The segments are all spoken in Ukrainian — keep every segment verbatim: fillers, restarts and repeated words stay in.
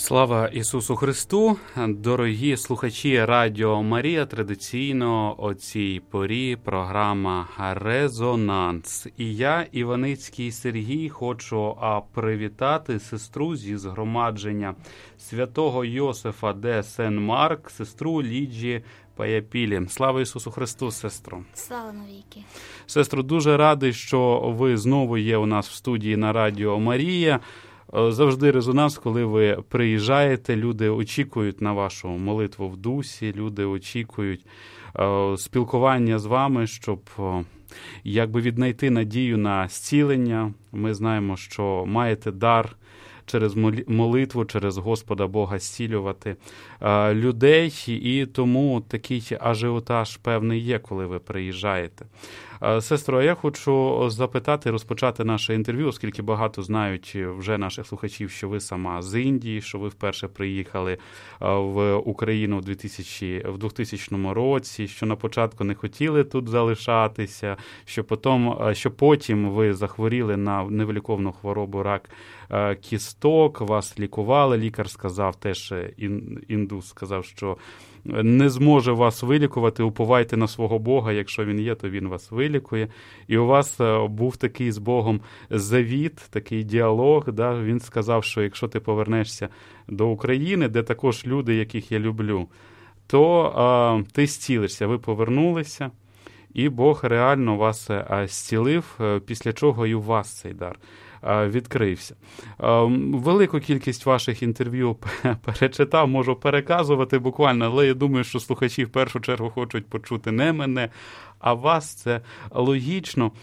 Слава Ісусу Христу! Дорогі слухачі Радіо Марія, традиційно о цій порі програма «Резонанс». І я, Іваницький Сергій, хочу привітати сестру зі згромадження святого Йосифа де Сен-Марк, сестру Ліджі Паяпілі. Слава Ісусу Христу, сестро! Слава навіки! Сестро, дуже радий, що ви знову є у нас в студії на Радіо Марія. Завжди резонанс, коли ви приїжджаєте, люди очікують на вашу молитву в дусі, люди очікують е, спілкування з вами, щоб е, якби віднайти надію на зцілення. Ми знаємо, що маєте дар через молитву, через Господа Бога зцілювати е, людей, і тому такий ажіотаж певний є, коли ви приїжджаєте. Сестро, я хочу запитати, розпочати наше інтерв'ю, оскільки багато знають вже наших слухачів, що ви сама з Індії, що ви вперше приїхали в Україну в двохтисячному році, що на початку не хотіли тут залишатися, що потім, що потім ви захворіли на невиліковну хворобу рак кісток, вас лікували, лікар сказав, теж індус сказав, що не зможе вас вилікувати, уповайте на свого Бога, якщо він є, то він вас вилікує. І у вас був такий з Богом завіт, такий діалог, да? Він сказав, що якщо ти повернешся до України, де також люди, яких я люблю, то а, ти зцілишся. Ви повернулися, і Бог реально вас зцілив, після чого і у вас цей дар відкрився. Велику кількість ваших інтерв'ю перечитав, можу переказувати буквально, але я думаю, що слухачі в першу чергу хочуть почути не мене, а вас. Це логічно.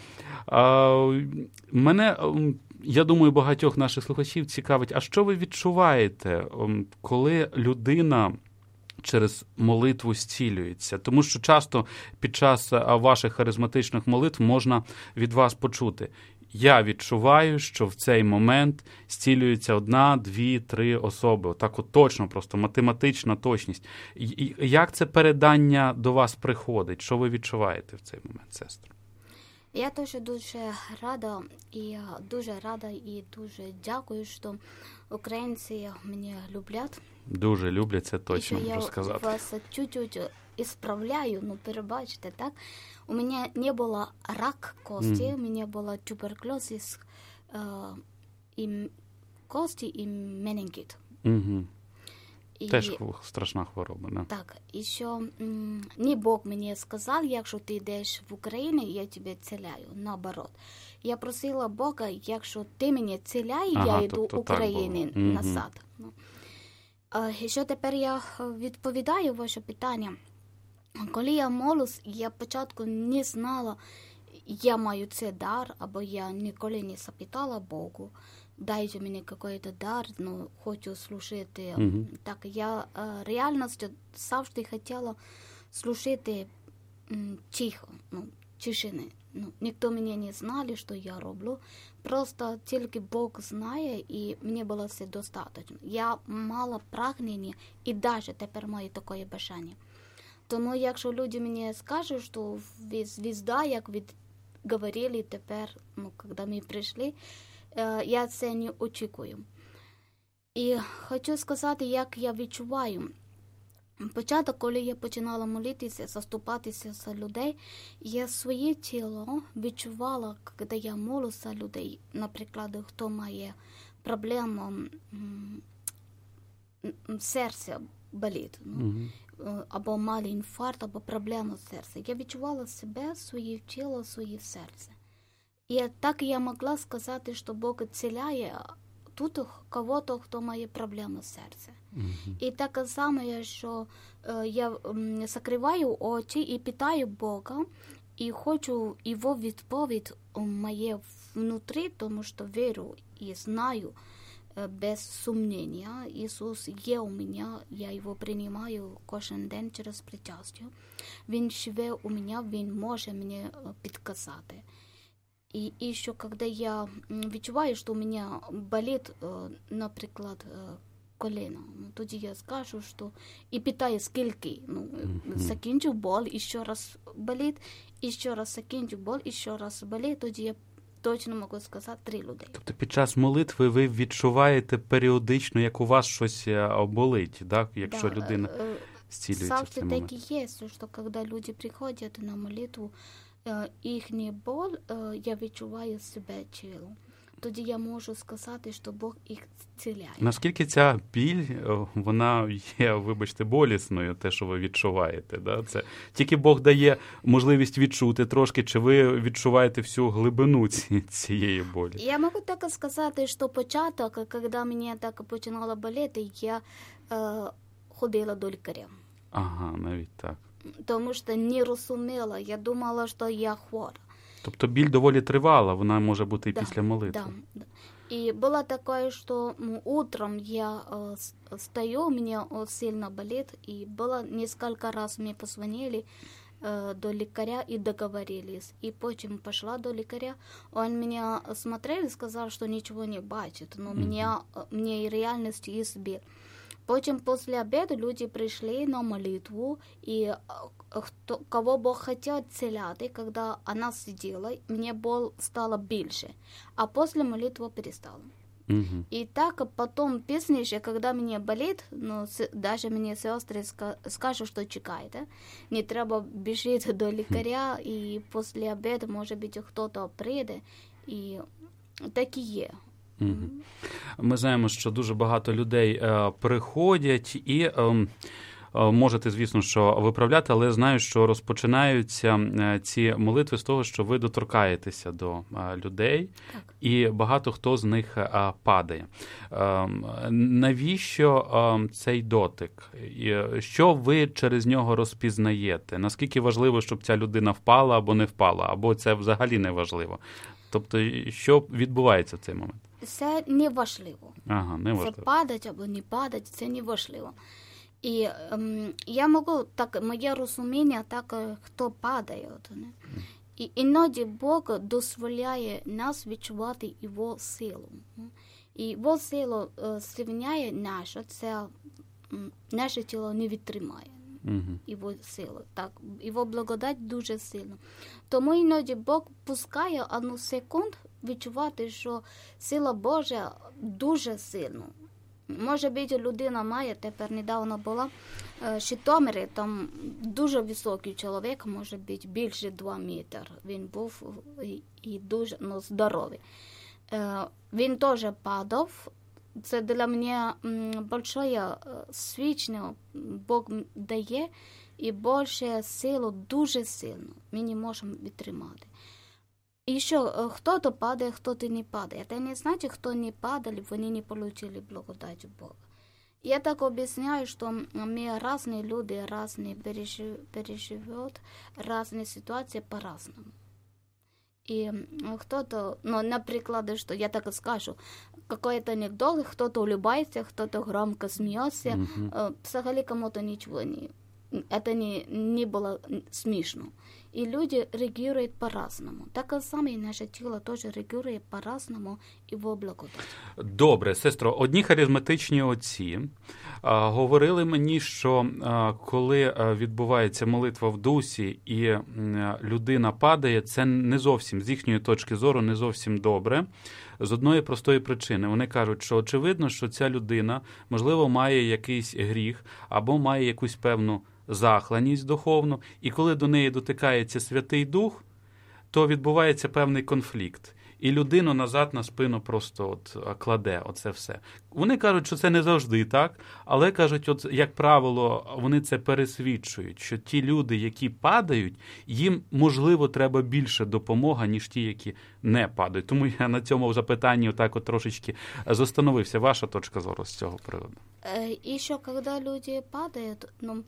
Мене, я думаю, багатьох наших слухачів цікавить, а що ви відчуваєте, коли людина через молитву зцілюється? Тому що часто під час ваших харизматичних молитв можна від вас почути: я відчуваю, що в цей момент зцілюється одна, дві, три особи. Отак от точно, просто математична точність. І як це передання до вас приходить? Що ви відчуваєте в цей момент, сестро? Я теж дуже рада, і дуже рада, і дуже дякую, що українці мене люблять. Дуже люблять, це точно можу сказати. Я вас чуть-чуть исправляю, ну, перебачте, так? У меня не было рак кости, mm. у меня было туберкулез э, и кости и менингит. Mm-hmm. И, теж страшна хвороба, да? Так, і що м, не Бог мені сказав, якщо ти йдеш в Україну, я тебе ціляю, наоборот. Я просила Бога, якщо ти мене ціляє, ага, я йду в Україну mm-hmm. назад. Ну. А, і що тепер я відповідаю ваше питання. Коли я молюсь, я спочатку не знала, я маю цей дар, або я ніколи не запитала Богу, дайте мені якийсь дар, ну, хочу слухати. Mm-hmm. Так, я реально завжди хотіла слухати тихо, ну, тишини. Ну, ніхто мене не знав, що я роблю, просто тільки Бог знає, і мені було все достатньо. Я мала прагнення, і навіть тепер маю таке бажання. Тому якщо люди мені скажуть, що звізда, як ви говорили тепер, ну, коли ми прийшли, я це не очікую. І хочу сказати, як я відчуваю. Початок, коли я починала молитися, заступатися за людей, я своє тіло відчувала, коли я молюся за людей. Наприклад, хто має проблему серця болить, ну, mm-hmm. або мали інфаркт, або проблему серця. Я відчувала себе, своє тіло, своє серце. І так я могла сказати, що Бог ціляє тут кого-то, хто має проблему серця. Mm-hmm. І так само, що е, я м, закриваю очі і питаю Бога, і хочу його відповідь у моє внутрі, тому що вірю і знаю, без сумнення. Ісус є у мене, я його приймаю кожен день через причастя. Він живе у мене, він може мені підказати. І, і що, коли я відчуваю, що у мене болить, наприклад, коліно, ну, тоді я скажу, що і питаю, скільки, ну, mm-hmm. закінчу боль, і ще раз болить, і ще раз закінчу боль, і ще раз болить, тоді я точно можу сказати, три людей. Тобто під час молитви ви відчуваєте періодично, як у вас щось болить, так? Якщо да, людина зцілюється в цей момент? Завжди так і є, що коли люди приходять на молитву, їхній боль, я відчуваю себе тілом. Тоді я можу сказати, що Бог їх зціляє. Наскільки ця біль, вона є, вибачте, болісною, те, що ви відчуваєте? Да? Це тільки Бог дає можливість відчути трошки, чи ви відчуваєте всю глибину цієї болі? Я можу так сказати, що початок, коли мені так починало боліти, я е, ходила до лікаря. Ага, навіть так. Тому що не розуміла, я думала, що я хвора. Тобто біль доволі тривала, вона може бути і да, після молитви. Да, да. И было такое, что ну, утром я э, стою, у меня э, сильно болит, и было несколько раз мне позвонили э, до лекаря и договорились. И потом пошла до лекаря, он меня смотрел и сказал, что ничего не бачит, но mm-hmm. меня, мне и реальность избил. Потім після обіду люди прийшли на молитву, і хто, кого Бог хотів зціляти, коли вона сиділа, мені боль стала більше, а після молитви перестала. Угу. І так потім, пізніше, коли мені болить, ну, навіть мені сестри скажуть, що чекайте, не треба біжити до лікаря, і після обіду, може бути, хтось прийде, і так і є. Угу. Ми знаємо, що дуже багато людей е, приходять і е, е, можете, звісно, що виправляти, але знаю, що розпочинаються е, ці молитви з того, що ви доторкаєтеся до е, людей, так. І багато хто з них е, падає. Е, навіщо е, цей дотик? Що ви через нього розпізнаєте? Наскільки важливо, щоб ця людина впала або не впала, або це взагалі не важливо? Тобто, що відбувається в цей момент? Це не важливо. Ага, не важливо. Це падать або не падать, це не важливо. І ем, я можу, так, моє розуміння, так, хто падає. От, не? І іноді Бог дозволяє нас відчувати Його силу. І Його силу е, зрівняє нашу, це м, наше тіло не відтримає. Угу. Його силу, так, Його благодать дуже сильно. Тому іноді Бог пускає одну секунду відчувати, що сила Божа дуже сильна. Може бути, людина має, тепер недавно була в Житомирі, там дуже високий чоловік, може бути більше два метри. Він був і, і дуже ну, здоровий. Він теж падав. Це для мене велике свідчення Бог дає, і більше силу, дуже сильно. Ми не можемо відтримати. І що, хто-то падає, хто-то не падає. Це не значить, хто не падали, вони не отримали благодать Бога. Я так об'ясняю, що ми різні люди, різні переживають, різні ситуації по-разному. И кто-то, ну, например, что я так скажу, какой-то анекдот, кто-то улыбается, кто-то громко смеется, uh-huh. взагалі кому-то ничего не, это не, не было смешно. И люди реагируют по-разному. Так само и наше тіло теж реагує по-разному і в благодать. Добре, сестро, одні харизматичні отці а, говорили мені, що а, коли а, відбувається молитва в дусі і а, людина падає, це не зовсім, з їхньої точки зору, не зовсім добре. З одної простої причини. Вони кажуть, що очевидно, що ця людина, можливо, має якийсь гріх або має якусь певну захланість духовну, і коли до неї дотикається Святий Дух, то відбувається певний конфлікт. І людину назад на спину просто от кладе оце все. Вони кажуть, що це не завжди так, але кажуть, от як правило, вони це пересвідчують, що ті люди, які падають, їм, можливо, треба більше допомога, ніж ті, які не падають. Тому я на цьому запитанні отак от трошечки застановився. Ваша точка зору з цього приводу? І що, коли люди падають, ну,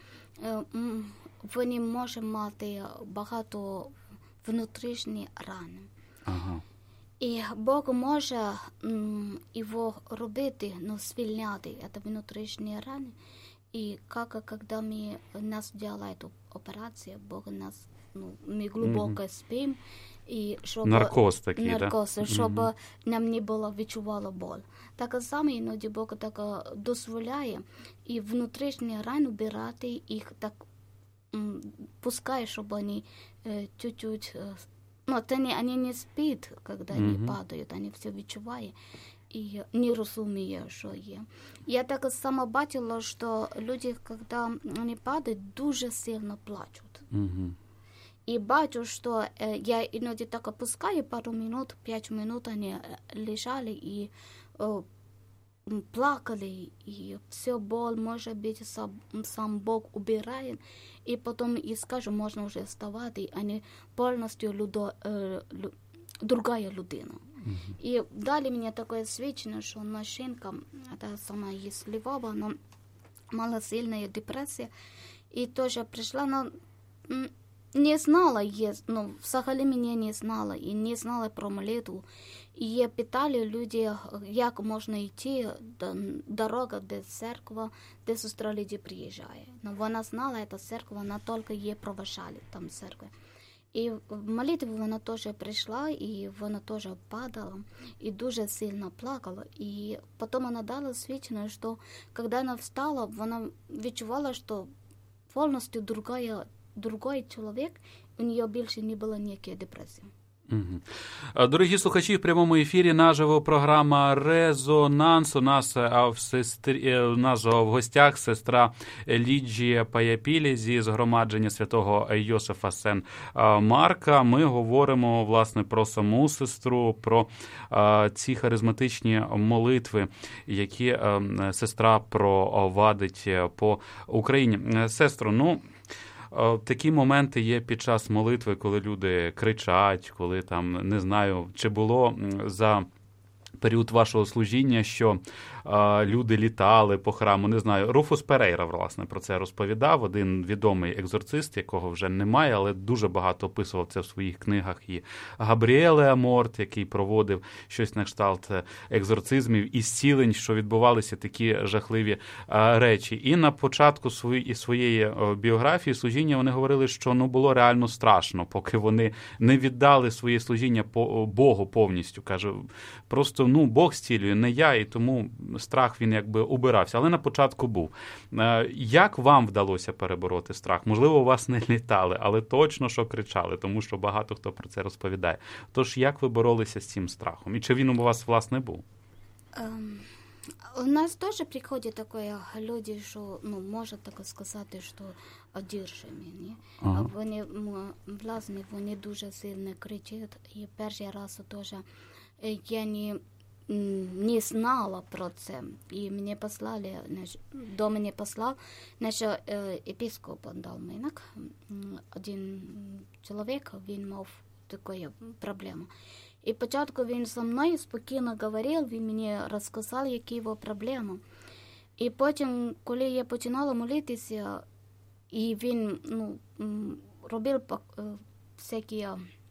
вони можуть мати багато внутрішніх ран. Ага. І Бог може м, його робити, ну, звільняти це внутрішні рани. І як, коли ми, нас делають операцію, Бог нас, ну, ми глибоко mm-hmm. спимо. І щоб, наркоз такий, наркоз, да? щоб mm-hmm. нам не було відчувало боль. Так само іноді Бог так дозволяє і внутрішні рани убирати їх, так м, пускає, щоб вони е, чуть-чуть ну, это не, они не спят, когда угу. они падают, они все відчувають. І не розуміє, що є. Я так сама бачила, що люди, коли вони падають, дуже сильно плачуть. Угу. І бачу, що е, я іноді так опускаю пару минут, п'ять минут вони лежали і о, плакали, і все боль, може бути, сам, сам Бог убирає, і потім і скажу, можна вже вставати, а не повністю людо, е, лю, другая людина. Uh-huh. І далі мені таке свідчення, що одна жінка, та сама є з Львова, вона мала сильну депресію, і теж прийшла, но не знала, є, ну, взагалі мене не знала, і не знала про молитву. І її питали люди, як можна йти, дорога, де церква, де сестра Лідія приїжджає. Но вона знала, ця церква, вона тільки її проважали, там церкви. І в молитву вона теж прийшла, і вона теж падала, і дуже сильно плакала. І потім вона дала свідчення, що коли вона встала, вона відчувала, що повністю другий, другий чоловік, у неї більше не було ніякої депресії. Угу. Дорогі слухачі, в прямому ефірі наживо програма «Резонанс». У нас, а в, сестрі, у нас в гостях сестра Ліджія Паяпілі зі згромадження святого Йосифа Сен-Марка. Ми говоримо, власне, про саму сестру, про а, ці харизматичні молитви, які а, сестра провадить по Україні. Сестро, ну... Такі моменти є під час молитви, коли люди кричать, коли там, не знаю, чи було за період вашого служіння, що а, люди літали по храму, не знаю. Руфус Перейра, власне, про це розповідав, один відомий екзорцист, якого вже немає, але дуже багато описував це в своїх книгах. І Габріеле Аморт, який проводив щось на кшталт екзорцизмів і зцілень, що відбувалися такі жахливі а, речі. І на початку свої, своєї о, біографії служіння вони говорили, що ну, було реально страшно, поки вони не віддали своє служіння по Богу повністю. Каже, просто ну, Бог зцілює, не я, і тому страх, він якби убирався. Але на початку був. Як вам вдалося перебороти страх? Можливо, у вас не літали, але точно, що кричали, тому що багато хто про це розповідає. Тож, як ви боролися з цим страхом? І чи він у вас, власне, був? Um, у нас теж приходять такі люди, що, ну, можна так сказати, що одержимі. Ага. Вони, власне, вони дуже сильно кричать. І перший раз теж я не, не знала про це. І мені послали, до мене послав наш епископ Далминок. Один чоловік, він мав таку проблему. І спочатку він зі мною спокійно говорив, він мені розказав, які його проблеми. І потім, коли я починала молитися, і він, ну, робив всякі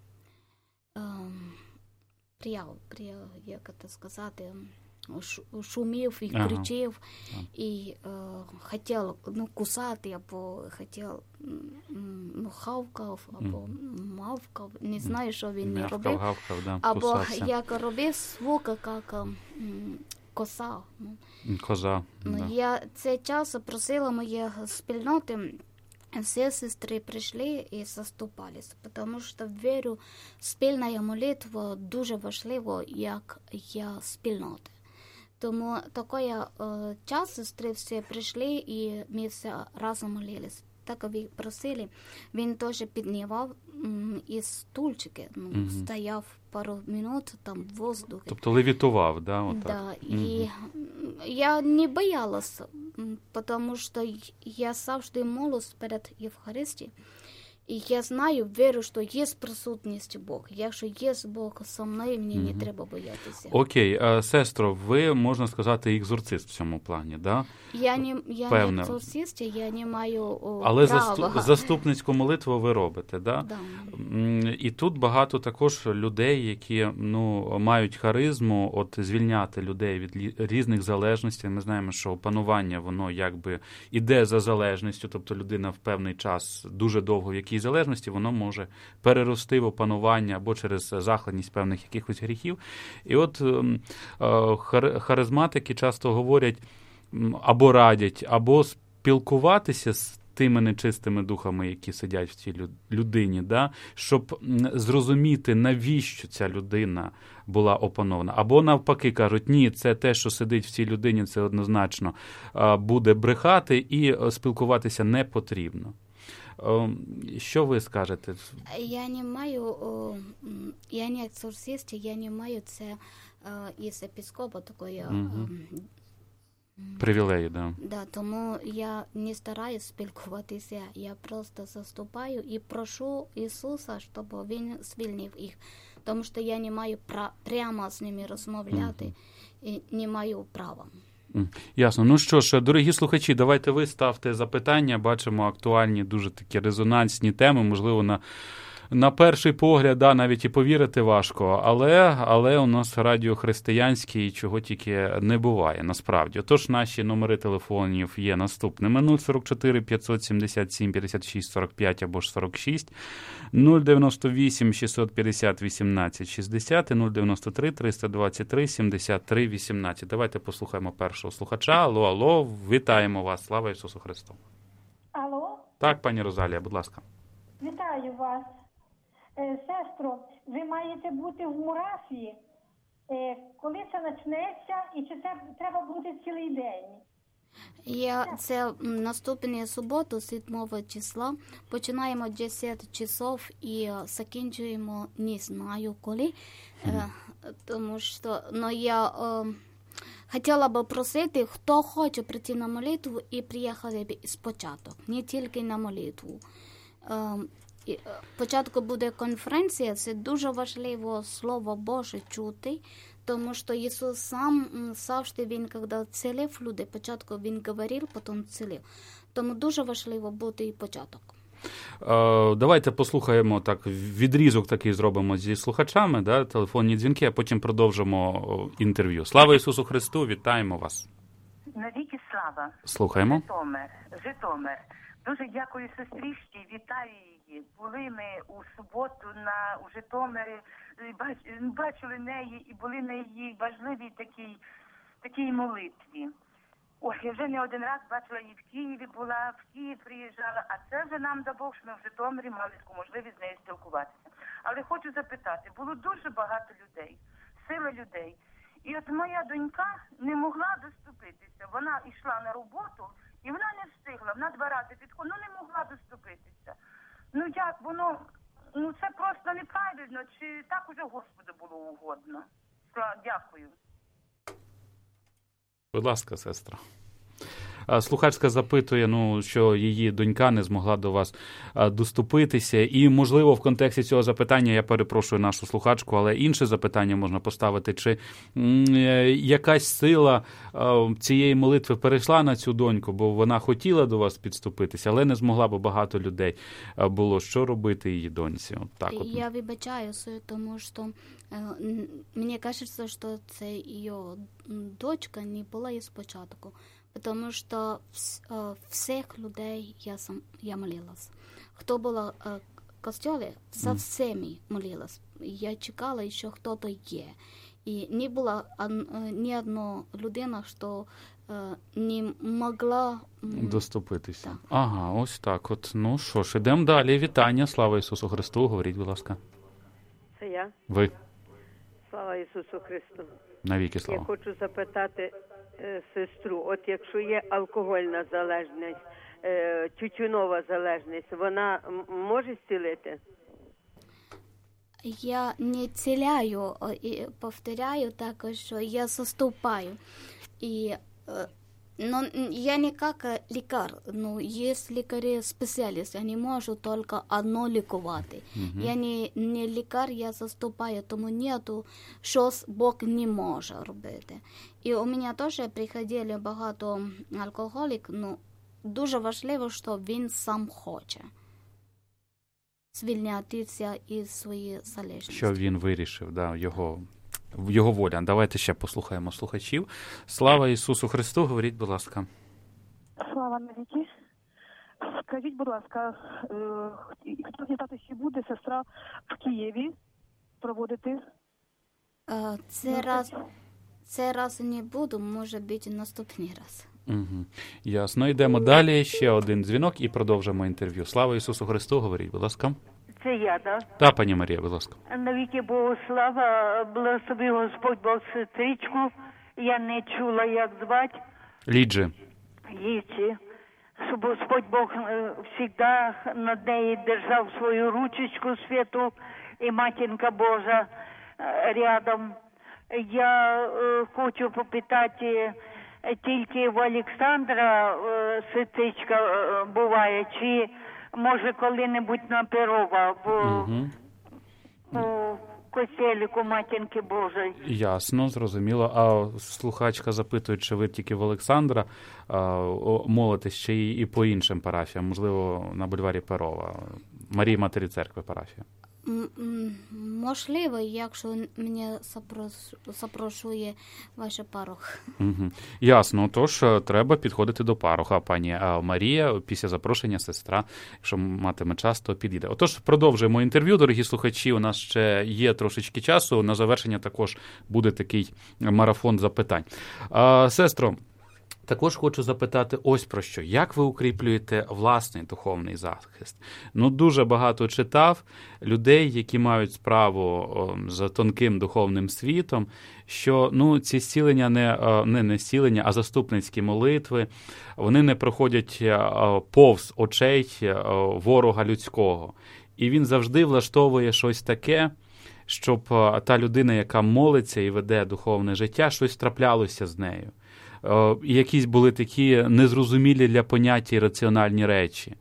прияв, прияв, як це сказати, шумів і ага. кричав, і е, хотів, ну, кусати, або хотів, ну, хавкав, або мавкав, не знаю, що він не робив. Гавкав, да, або кусався. як робив звук, як коса. Коза, ну, да. Я цей час просила моєї спільноти, все сестри прийшли і заступались, тому що вірю, спільна молитва дуже важлива, як я спільнота. Тому такий е, час сестри всі прийшли і ми всі разом молились. Так ви просили, він теж піднімав м, із стульчики, ну, угу. стояв пару минут там в воздухі. Тобто левітував, да? Отак? Да, угу. і я не боялась, тому що я завжди молюсь перед Євхаристією. І я знаю, вірю, що є присутність Бога. Якщо є Бог со мною, мені mm-hmm. не треба боятися. Окей. А, сестро, ви, можна сказати, екзорцист в цьому плані, да? Я не, я не екзорцист, я не маю о, Але права. заступ, заступницьку молитву ви робите, да? Да. І тут багато також людей, які, ну, мають харизму, от звільняти людей від різних залежностей. Ми знаємо, що опанування, воно якби іде за залежністю, тобто людина в певний час дуже довго в якійсь залежності, воно може перерости в опанування або через захладність певних якихось гріхів. І от харизматики часто говорять або радять, або спілкуватися з тими нечистими духами, які сидять в цій людині, да? Щоб зрозуміти, навіщо ця людина була опанована. Або навпаки кажуть, ні, це те, що сидить в цій людині, це однозначно буде брехати і спілкуватися не потрібно. Що ви скажете? Я не маю, я не екзорцист, я не маю це із епископа такої угу. привілеї, да. Да, тому я не стараюсь спілкуватися, я просто заступаю і прошу Ісуса, щоб Він звільнив їх, тому що я не маю пра- прямо з ними розмовляти угу. і не маю права. Ясно. Ну що ж, дорогі слухачі, давайте ви ставте запитання, бачимо актуальні, дуже такі резонансні теми, можливо, на, на перший погляд, да, навіть і повірити важко, але, але у нас радіо християнське і чого тільки не буває, насправді. Отож, наші номери телефонів є наступними: нуль сорок чотири п'ятсот сімдесят сім п'ятдесят шість сорок п'ять або ж сорок шість, нуль дев'яносто вісім шістсот п'ятдесят вісімнадцять шістдесят і нуль дев'яносто три триста двадцять три сімдесят три вісімнадцять. Давайте послухаємо першого слухача. Алло, алло, вітаємо вас. Слава Ісусу Христу. Алло? Так, пані Розалія, будь ласка. Вітаю вас. Е, сестро, ви маєте бути в Мурафії. Е, коли це почнеться і чи це треба бути цілий день? Я, це наступної суботу, сьомого числа, починаємо десять часов і закінчуємо, не знаю коли, е, тому що, но я е, хотіла би просити, хто хоче прийти на молитву і приїхати спочатку, не тільки на молитву. Е, Початку буде конференція, це дуже важливо Слово Боже чути, тому що Ісус сам завжди, Він, коли цілив людей, спочатку Він говорив, потім цілив. Тому дуже важливо бути і початок. Давайте послухаємо так, відрізок такий зробимо зі слухачами, да, телефонні дзвінки, а потім продовжимо інтерв'ю. Слава Ісусу Христу, вітаємо вас. Навіки слава. Слухаємо. Житомир, Житомир. Дуже дякую сестричці, вітаю її. Були ми у суботу на, у Житомирі, бач, бачили неї і були на її важливій такій, такій молитві. Ой, я вже не один раз бачила її в Києві, була, в Київ приїжджала, а це вже нам дав Бог, що ми в Житомирі мали таку можливість з нею спілкуватися. Але хочу запитати, було дуже багато людей, сила людей. І от моя донька не могла доступитися. Вона йшла на роботу, і вона не встигла, вона два рази підходила, ну не могла доступитися. Ну як, воно, ну це просто неправильно, чи так уже Господу було угодно? Дякую. Будь ласка, сестра. Слухачка запитує, ну, що її донька не змогла до вас доступитися. І, можливо, в контексті цього запитання, я перепрошую нашу слухачку, але інше запитання можна поставити, чи м, якась сила а, цієї молитви перейшла на цю доньку, бо вона хотіла до вас підступитися, але не змогла, бо багато людей було. Що робити її доньці? От так от. Я вибачаюся, тому що е, мені кажеться, що це її дочка не була із початку. Потому что э, всех людей я, сам, я молилась. Кто был э, в костеле, со всеми молилась. Я чекала, еще кто-то є. И не было э, ни одной людина, что э, не могла... М- доступитися. Так. Ага, ось так от. Ну що ж, ідемо далі. Вітання. Слава Ісусу Христу. Говоріть, будь ласка. Це я. Ви. Слава Ісусу Христу. Навіки слава. Я хочу запитати е, сестру, от якщо є алкогольна залежність, е, тютюнова залежність, вона м- може зцілити? Я не ціляю, і повторяю також, що я заступаю. І, но я не как лікар, ну, є лікарі-спеціалісти, я не можу тільки одно лікувати. Uh-huh. Я не, не лікар, я заступаю, тому нету, що Бог не може робити. І у мене теж приходили багато алкоголіків, ну, дуже важливо, що він сам хоче звільнятися із своєї залежності. Що він вирішив, да, його, його воля. Давайте ще послухаємо слухачів. Слава Ісусу Христу, говоріть, будь ласка. Слава навіки. Скажіть, будь ласка, хто з'їздати ще буде сестра в Києві проводити? Це раз, це раз не буду, може бути наступний раз. Угу. Ясно. Йдемо далі. Ще один дзвінок і продовжимо інтерв'ю. Слава Ісусу Христу, говоріть, будь ласка. Це я, так? Так, пані Марія, будь ласка. Навіки Богу слава, благослови Господь Бог сестричку. Я не чула, як звати. Ліджі. Ліджі. Щоб Господь Бог завжди над нею держав свою ручечку святу і Матінка Божа рядом. Я е, хочу попитати, тільки в Олександра е, сестричка е, буває, чи може коли-небудь на Перова, бо Угу. у костеліку Матінки Божої. Ясно, зрозуміло. А слухачка запитує, чи ви тільки в Олександра а, молитесь, чи і, і по іншим парафіям, можливо, на бульварі Перова, Марії Матері Церкви парафія? Можливо, якщо мене запрошує ваш парох. Угу. Ясно, тож треба підходити до пароха. Пані Марія, після запрошення сестра, якщо матиме час, то підійде. Отож, продовжуємо інтерв'ю, дорогі слухачі, у нас ще є трошечки часу, на завершення також буде такий марафон запитань. А, сестро, також хочу запитати ось про що. Як ви укріплюєте власний духовний захист? Ну, дуже багато читав людей, які мають справу о, з тонким духовним світом, що ну, ці зцілення не, не, не зцілення, а заступницькі молитви, вони не проходять повз очей ворога людського. І він завжди влаштовує щось таке, щоб та людина, яка молиться і веде духовне життя, щось траплялося з нею. Якісь були такі незрозумілі для поняття і раціональні речі.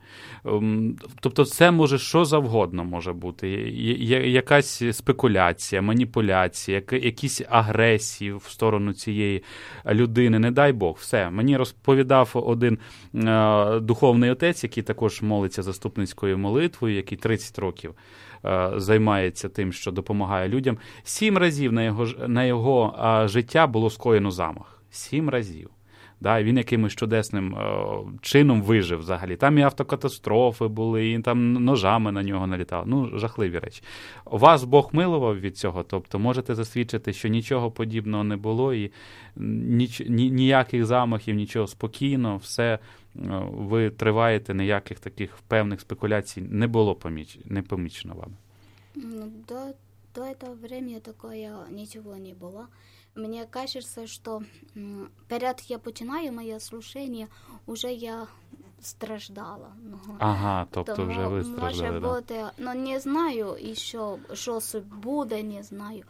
Тобто це може що завгодно може бути. Якась спекуляція, маніпуляція, якісь агресії в сторону цієї людини. Не дай Бог, все. Мені розповідав один духовний отець, який також молиться заступницькою молитвою, який тридцять років займається тим, що допомагає людям. Сім разів на його, на його життя було скоєно замах. Сім разів. Да, він якимось чудесним е, чином вижив взагалі. Там і автокатастрофи були, і там ножами на нього налітали. Ну, жахливі речі. Вас Бог милував від цього, тобто можете засвідчити, що нічого подібного не було, і ніч, ні, ніяких замахів, нічого, спокійно, все, е, ви триваєте, ніяких таких певних спекуляцій не було поміч, не помічено вам. До, до этого времени такое ничего не было. Мне кажется, что перед я починаю моє служение, уже я страждала. Ага, тобто тому, вже ви страждали, може да? бути, ну не знаю, що, що буде, не знаю.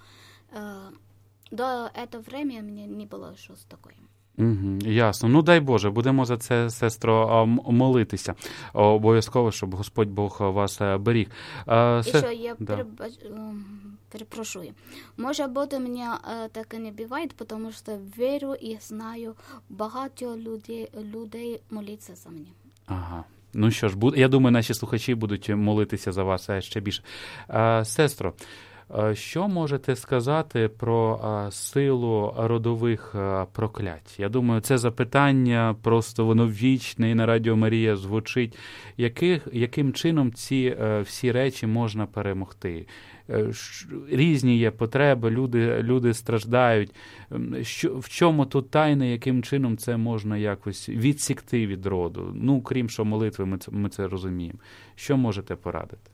До этого времени мені не було щось таке. Угу, ясно. Ну, дай Боже, будемо за це, сестро, молитися. Обов'язково, щоб Господь Бог вас беріг. А, І се... що я да. перебач... перепрошую. Може бути, мене так і не буває, тому що вірю і знаю, багато людей, людей молиться за мене. Ага. Ну що ж, я думаю, наші слухачі будуть молитися за вас ще більше. А, сестро, що можете сказати про а, силу родових а, проклять? Я думаю, це запитання просто воно вічне і на Радіо Марія звучить. Яких, яким чином ці а, всі речі можна перемогти? Різні є потреби, люди, люди страждають. Що, в чому тут тайна, яким чином це можна якось відсікти від роду? Ну, крім що молитви, ми це, ми це розуміємо. Що можете порадити?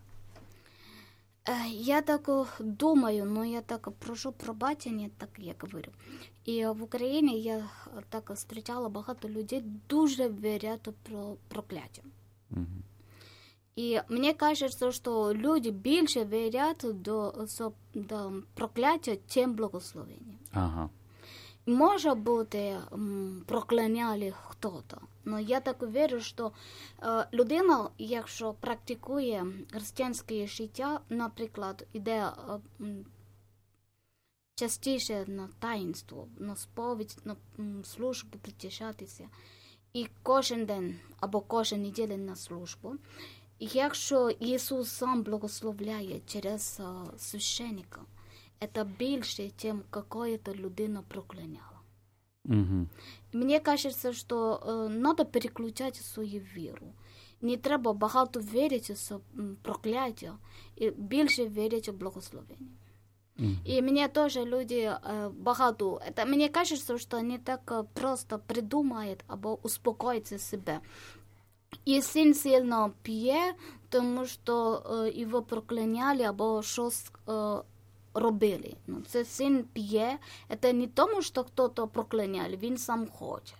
Я так думаю, но я так прошу пробачення, так я говорю. І в Україні я так зустрічала багато людей, дуже вірять про прокляття. Угу. І мені кажеться, що люди більше вірять до, до прокляття, чим благословення. Ага. Може бути, прокляняли хто-то. Но я так вірю, що е, людина, якщо практикує християнське життя, наприклад, іде е, частіше на таїнство, на сповідь, на м, службу причащатися, і кожен день або кожен неділю на службу, якщо Ісус сам благословляє через е, священника, це більше, ніж якась людина прокляняла. Угу. Мені кажеться, що е, треба переключати свою віру. Не треба багато вірити в прокляття і більше вірити в благословення. Mm-hmm. И мне тоже люди э, багато. Это, мне кажется, что они так э, просто придумают, або успокоиться себя. И сын сильно пьет, тому що э, його прокляняли, або щось э, робили. Ну, це син п'є, це не тому, що хтось прокляняли, він сам хоче.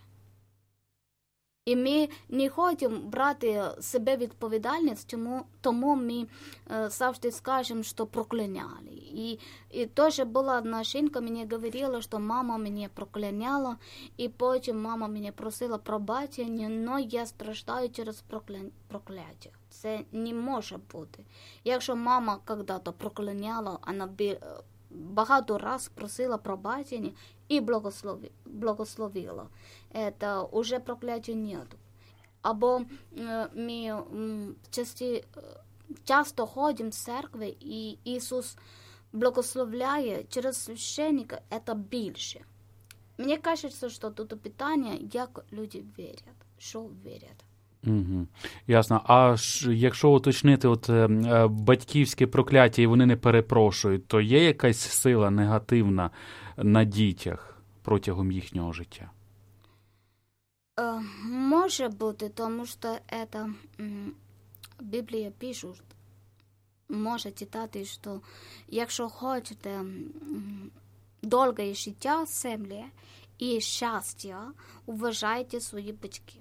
І ми не хочемо брати себе відповідальність, тому, тому ми е, завжди скажемо, що прокляняли. І, і теж була одна жінка, мені говорила, що мама мене прокляняла, і потім мама мене просила пробачення, але я страждаю через прокля... прокляття. Це не може бути. Якщо мама коли-то прокляняла, вона бі... багато раз просила пробачення і благослови... благословила. Это уже проклятия нету. Або э, мы э, части, э, часто ходим в церкви, и Иисус благословляет через священника, это більше. Мне кажется, что тут питання, як люди вірять, що вірять. Угу. Ясно. А ж, якщо уточнити от, е, батьківське прокляття, і вони не перепрошують, то є якась сила негативна на дітях протягом їхнього життя? Е, може бути, тому що це, Біблія пише, може читати, що якщо хочете довге життя в землі і щастя, вважайте свої батьки.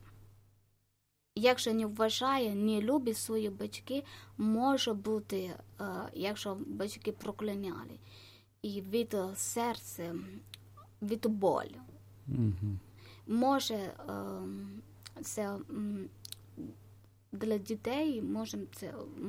Якщо не вважає, не любить свої батьки, може бути, е, якщо батьки прокляняли, і від серця, від болю. Mm-hmm. Може, е, це для дітей, може, це,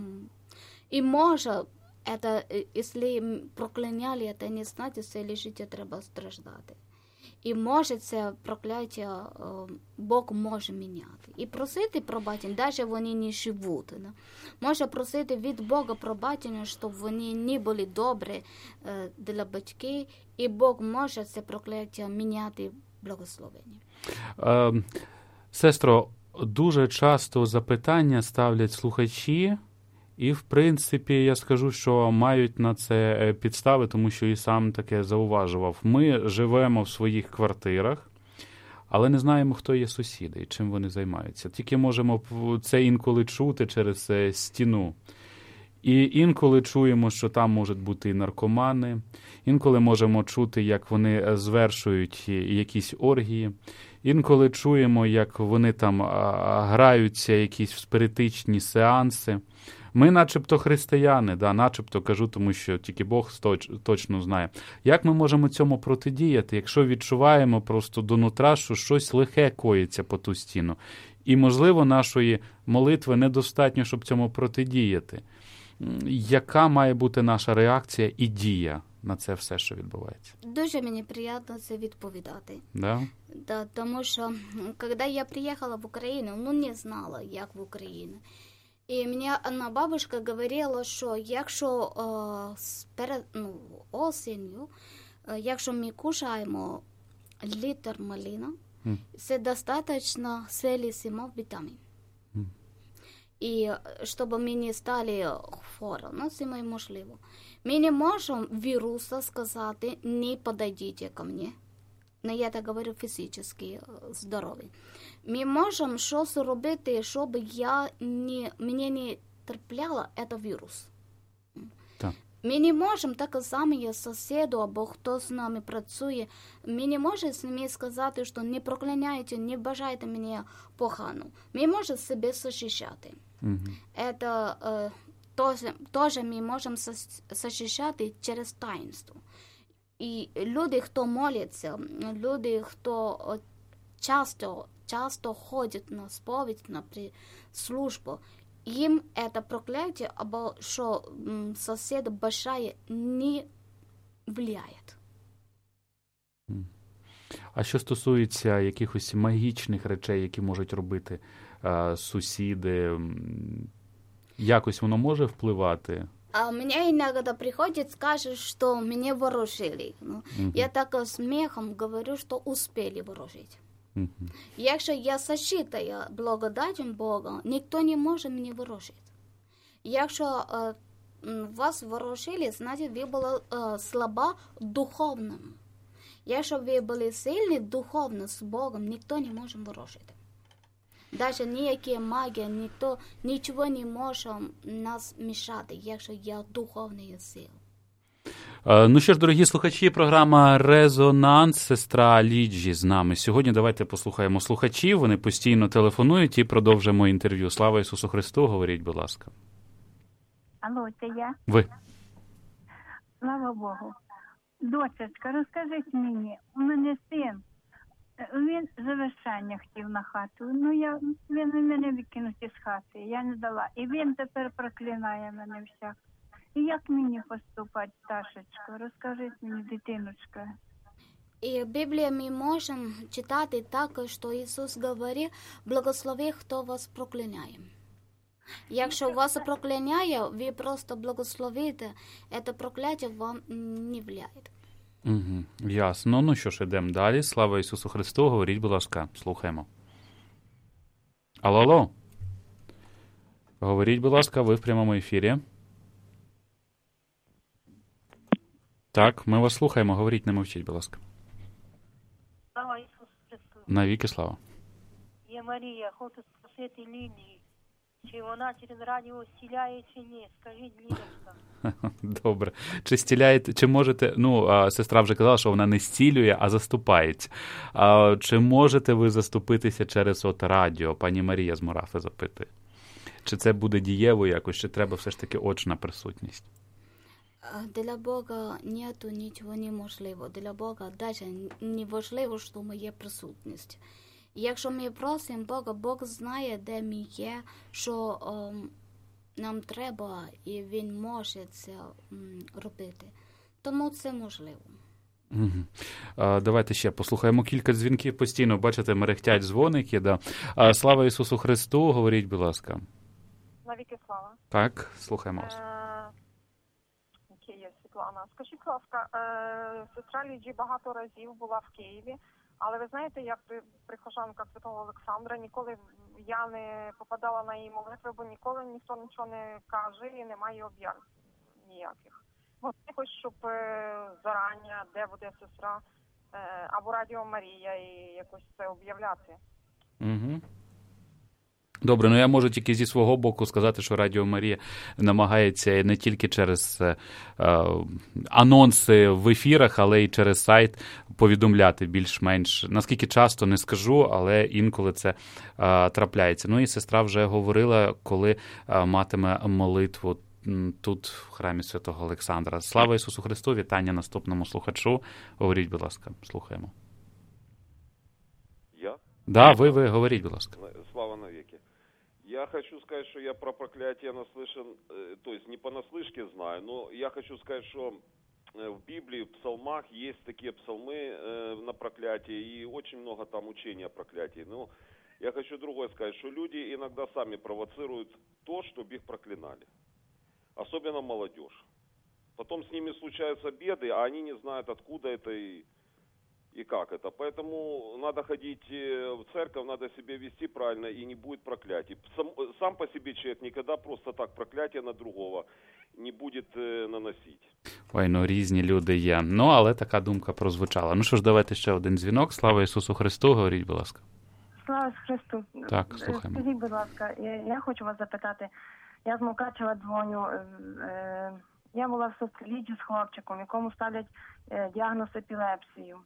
і може, це, якщо прокляняли, це не значить, що ціле життя треба страждати. І може це прокляття Бог може міняти. І просити пробачення, навіть вони не живуть. Да? Може просити від Бога пробачення, щоб вони не були добрі для батьків, і Бог може це прокляття міняти благословення. Е, сестро, дуже часто запитання ставлять слухачі, і, в принципі, я скажу, що мають на це підстави, тому що і сам таке зауважував. Ми живемо в своїх квартирах, але не знаємо, хто є сусіди і чим вони займаються. Тільки можемо це інколи чути через стіну. І інколи чуємо, що там можуть бути і наркомани, інколи можемо чути, як вони звершують якісь оргії, інколи чуємо, як вони там граються, якісь спиритичні сеанси. Ми начебто християни, да, начебто кажу, тому що тільки Бог точ, точно знає. Як ми можемо цьому протидіяти, якщо відчуваємо просто донутра, що щось лихе коїться по ту стіну? І, можливо, нашої молитви недостатньо, щоб цьому протидіяти. Яка має бути наша реакція і дія на це все, що відбувається? Дуже мені приємно це відповідати. Да? Да, тому що, коли я приїхала в Україну, ну не знала, як в Україні. І мені одна бабушка говорила, що якщо е, перед, ну, осінню, е, якщо ми кушаємо літр малина, mm. це достатньо цілі сімов вітамін. Mm. І щоб ми не стали хворі, ну це можливо. Ми не можемо вірусу сказати, не подойдіть ко мені. Но я так говорю фізично здоровий. Ми можемо щось робити, щоб я не, мені не терпляло цей вірус. Так. Ми не можемо так само, як сусіду або хто з нами працює, ми не можемо з ними сказати, що не прокляняйте, не бажайте мені погано. Ми можемо себе захищати. Угу. Це е, теж, теж ми можемо захищати через таїнство. І люди, хто моляться, люди, хто часто, часто ходять на сповідь, на службу, їм це прокляття, або що сусід бажає, не впливає. А що стосується якихось магічних речей, які можуть робити а, сусіди, якось воно може впливати? А мне иногда приходит, скажет, что меня вооружили. Ну, uh-huh. Я так смехом говорю, что успели вооружить. Uh-huh. Якщо я сочитаю благодатью Бога, ніхто не може мене вооружити. Якщо е, вас ворожили, значить ви були е, слаба духовно. Якщо ви були сильні духовно з Богом, ніхто не може ворожити. Навіть ніякі магія, ніхто, нічого не може нас мішати, якщо є духовні сили. Ну що ж, дорогі слухачі, програма «Резонанс», сестра Ліджі з нами. Сьогодні давайте послухаємо слухачів, вони постійно телефонують і продовжимо інтерв'ю. Слава Ісусу Христу, говоріть, будь ласка. Алло, це я? Ви. Слава Богу. Дочечка, розкажіть мені, у мене син, він завершення хотів на хату, ну я, він мене викинув із хати, я не дала. І він тепер проклинає мене всяк. І як мені поступати, Ташечко? Розкажіть мені, дитиночка. І в Біблії ми можемо читати так, що Ісус говорив, благослови, хто вас проклинає. Якщо вас проклиняє, ви просто благословите, це прокляття вам не впливає. Угу, ясно. Ну що ж, ідемо далі. Слава Ісусу Христу, говоріть, будь ласка, слухаємо. Алло, алло. Говоріть, будь ласка, ви в прямому ефірі. Так, ми вас слухаємо, говоріть, не мовчіть, будь ласка. Слава Ісусу Христу. Навіки слава. Я Марія, хочу спросити Лілії, чи вона через радіо зціляє, чи ні? Скажіть, Лілечка. Добре. Чи зціляєте, чи можете, ну, а, сестра вже казала, що вона не зцілює, а заступається. А, чи можете ви заступитися через от радіо? Пані Марія з Морафи запитує. Чи це буде дієво якось, чи треба все ж таки очна присутність? Для Бога нету нічого неможливого. Для Бога навіть неважливо, що ми є присутність. Якщо ми просимо Бога, Бог знає, де ми є, що ем, нам треба, і Він може це ем, робити. Тому це можливо. Угу. А, давайте ще послухаємо кілька дзвінків. Постійно, бачите, мерехтять дзвоники. Да. А, слава Ісусу Христу, говоріть, будь ласка. Навіки слава. Так, слухаємо вас. Київ, Світлана. Скажіть, будь ласка, сестра Ліджі багато разів була в Києві, але ви знаєте, як прихожанка Святого Олександра, ніколи я не попадала на її молитви, бо ніколи ніхто нічого не каже і немає об'яв ніяких. От хоч, щоб зарані, де буде сестра, або Радіо Марія, і якось це об'являти. Угу. Добре, ну я можу тільки зі свого боку сказати, що Радіо Марія намагається не тільки через е, анонси в ефірах, але й через сайт повідомляти більш-менш. Наскільки часто, не скажу, але інколи це е, трапляється. Ну і сестра вже говорила, коли е, матиме молитву тут, в храмі Святого Олександра. Слава Ісусу Христу, вітання наступному слухачу. Говоріть, будь ласка, слухаємо. Я? Да, ви, ви, говоріть, будь ласка. Слава навеки. Я хочу сказать, что я про проклятие наслышан, э, то есть не понаслышке знаю, но я хочу сказать, что э, в Библии, в псалмах есть такие псалмы э, на проклятие, и очень много там учения о проклятии. Но я хочу другое сказать, что люди иногда сами провоцируют то, чтобы их проклинали. Особенно молодежь. Потом с ними случаются беды, а они не знают, откуда это и... И как это? Поэтому надо ходить в церковь, надо себя вести правильно, и не будет проклятий. Сам, сам по себе человек никогда просто так проклятие на другого не буде наносити. Ой, ну різні люди є. Ну, але така думка прозвучала. Ну що ж, давайте ще один дзвінок. Слава Ісусу Христу, говоріть, будь ласка. Слава Христу. Так, слухаємо. Скажіть, будь ласка, я, я хочу вас запитати. Я з Мукачева дзвоню. Я була в соцліджі з хлопчиком, якому ставлять діагноз епілепсію.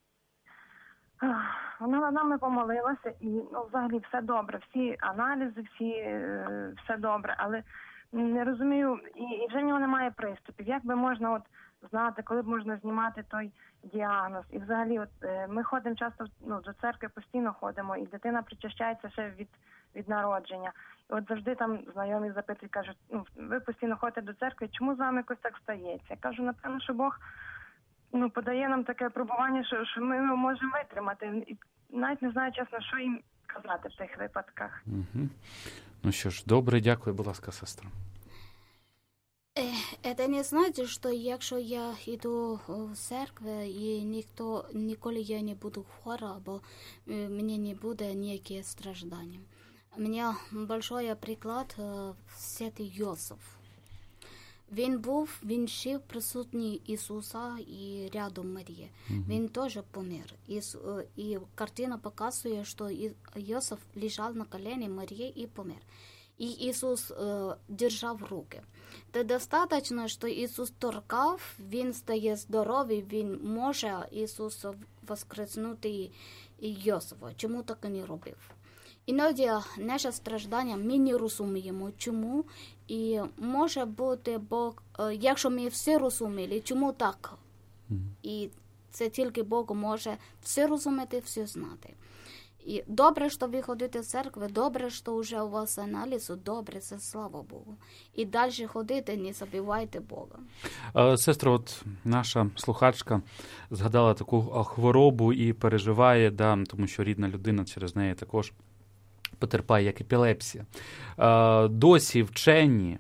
Вона над нами помолилася, і ну, взагалі все добре, всі аналізи, всі, е, все добре, але не розумію, і, і вже в нього немає приступів. Як би можна от знати, коли б можна знімати той діагноз? І взагалі от е, ми ходимо часто, ну, до церкви постійно ходимо, і дитина причащається ще від, від народження. І от завжди там знайомі запитують, кажуть, ну, ви постійно ходите до церкви, чому з вами якось так стається? Я кажу, напевно, що Бог... Ну, подає нам таке пробування, що, що ми можемо витримати. І навіть не знаю, чесно, що їм казати в тих випадках. Угу. Ну що ж, добре, дякую, будь ласка, сестра. Це не значить, що якщо я йду в церкву і ніхто, ніколи я не буду хвора, або мені не буде ніякі страждання. У мене большой приклад святий Йосиф. Він був, він ще присутній Ісуса і рядом Марії. Mm-hmm. Він теж помер. І, і картина показує, що Йосиф лежав на колені Марії і помер. І Ісус е, держав руки. Це достатньо, що Ісус торкав, він стає здоровий, він може Ісус воскреснути Йосифа. Чому так не робив? Іноді наше страждання ми не розуміємо, чому. І може бути Бог, якщо ми все розуміли, чому так? Mm-hmm. І це тільки Бог може все розуміти, все знати. І добре, що ви ходите в церкву, добре, що вже у вас аналіз, добре, це слава Богу. І далі ходите, не забувайте Бога. Сестро, от наша слухачка згадала таку хворобу і переживає, да, тому що рідна людина через неї також потерпає, як епілепсія. Досі вчені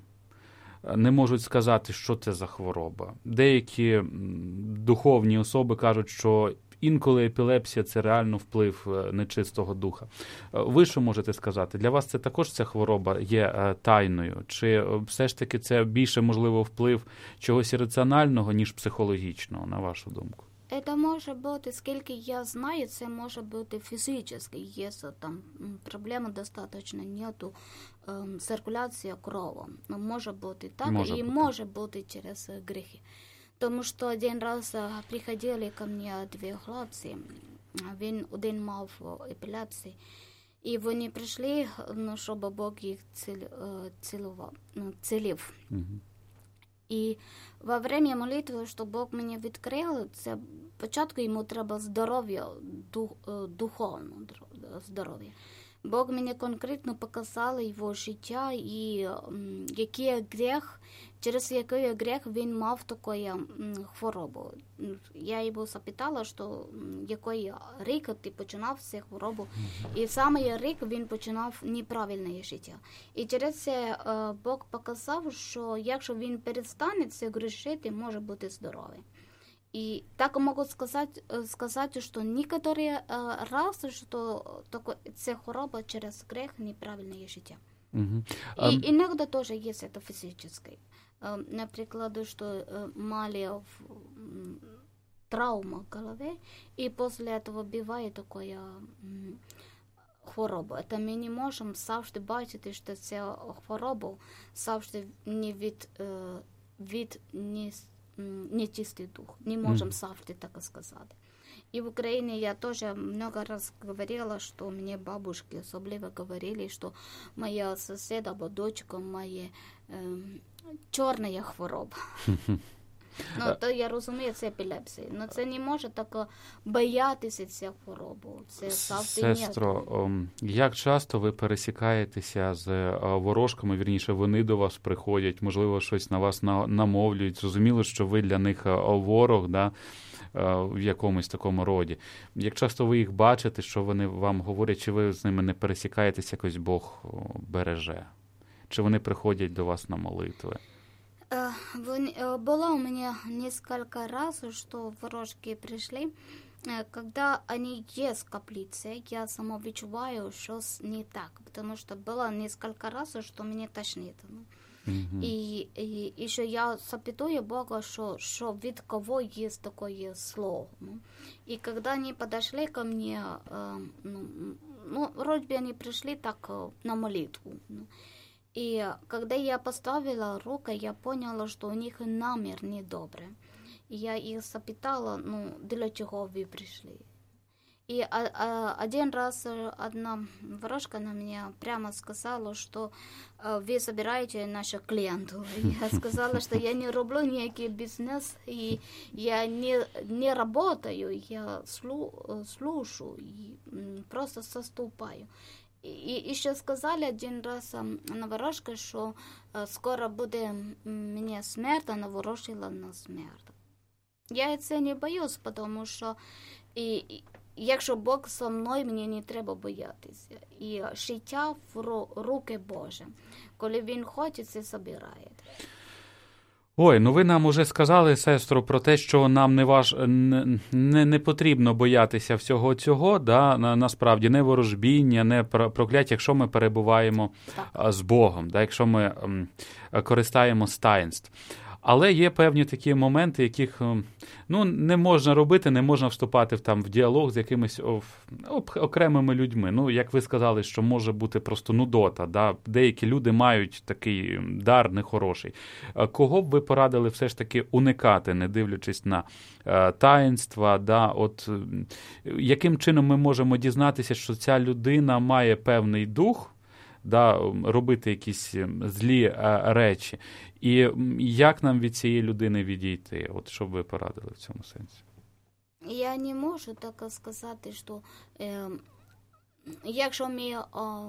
не можуть сказати, що це за хвороба. Деякі духовні особи кажуть, що інколи епілепсія – це реально вплив нечистого духа. Ви що можете сказати? Для вас це також ця хвороба є тайною? Чи все ж таки це більше, можливо, вплив чогось раціонального, ніж психологічного, на вашу думку? Це може бути, скільки я знаю, це може бути фізично, якщо там проблеми достатньо нету, ем, циркуляція крові. Може бути так, може і бути. Може бути через гріхи. Тому що один раз приходили ко мені дві хлопці, він один мав епілепсію, і вони прийшли, ну, щоб Бог їх цілував, ну, цілив. Угу. І во время молитви, що Бог мені відкрив, це спочатку йому треба здоров'я, дух, духовне здоров'я. Бог мені конкретно показав його життя і м, який гріх, через який гріх він мав таку м, хворобу. Я його запитала, що який рік ти починав цю хворобу. І саме рік він починав неправильне життя. І через це е, Бог показав, що якщо він перестане це грішити, може бути здоровий. И так могу сказать, сказать, что некоторые э, раз, что такое, це хвороба через грех, неправильное життя. Uh-huh. Um... И иногда тоже есть это физическое. Э, например, что э, мали в, травма в голове, и после этого бывает такое м, хвороба. Это мы не можем завжди бачити, що ця хвороба завжди не від, э, від не нечистый дух. Не можем mm. завжди так сказать. И в Украине я тоже много раз говорила, что мне бабушки особливо говорили, что моя соседа або дочка моя э, черная хвороба. Ну, то я розумію, це епілепсія. Ну, це не може так боятися ця хворобу. Це завжди ні. Сестро, як часто ви пересікаєтеся з ворожками, вірніше, вони до вас приходять, можливо, щось на вас намовлюють, зрозуміло, що ви для них ворог, да, в якомусь такому роді. Як часто ви їх бачите, що вони вам говорять, чи ви з ними не пересікаєтеся, якось Бог береже? Чи вони приходять до вас на молитви? Было у меня несколько раз, что ворожки пришли. Когда они есть в каплице, я сама відчуваю, что не так. Потому что было несколько раз, что мне тошнит. Mm-hmm. И, и еще я запитую Бога, что, что від кого есть такое слово. И когда они подошли ко мне, ну, ну вроде бы они пришли так на молитву. И когда я поставила руку, я поняла, что у них намер недобрый. И я их запитала, ну, для чего вы пришли. И а, а, один раз одна ворожка на меня прямо сказала, что а, вы собираете наших клиентов. Я сказала, что я не роблю никакий бизнес, и я не, не работаю, я слу, слушаю, и просто заступаю. І ще сказали один раз на ворожка, що скоро буде мені смерть, а наворожила на смерть. Я це не боюсь, тому що і, якщо Бог зі мною, мені не треба боятися. І життя в руки Божі. Коли Він хоче, це збирає. Ой, ну ви нам уже сказали, сестро, про те, що нам не, важ... не, не, не потрібно боятися всього цього, да? На, насправді, не ворожбіння, не прокляття, якщо ми перебуваємо так. з Богом, да? Якщо ми м, користаємо з таїнств. Але є певні такі моменти, яких ну, не можна робити, не можна вступати в, там, в діалог з якимись о, окремими людьми. Ну, як ви сказали, що може бути просто нудота. Да? Деякі люди мають такий дар нехороший. Кого б ви порадили все ж таки уникати, не дивлячись на е, таїнства? Да? От, яким чином ми можемо дізнатися, що ця людина має певний дух, да, робити якісь злі е, речі? І як нам від цієї людини відійти? От що б ви порадили в цьому сенсі? Я не можу так сказати, що е, якщо ми е,